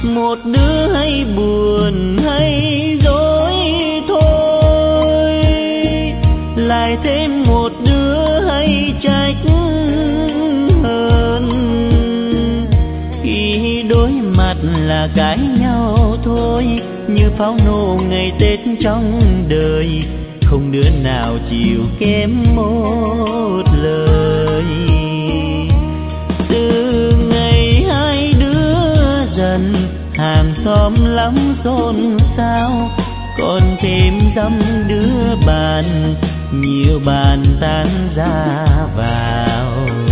một đứa hay buồn hay dối thôi, lại thêm một đứa hay trách hơn. Khi đối mặt là cãi nhau thôi, như pháo nổ ngày Tết trong đời, không đứa nào chịu kém một lời. Từ ngày hai đứa dần, hàng xóm lắm xôn xao, còn thêm dăm đứa bạn, nhiều bàn tán ra vào.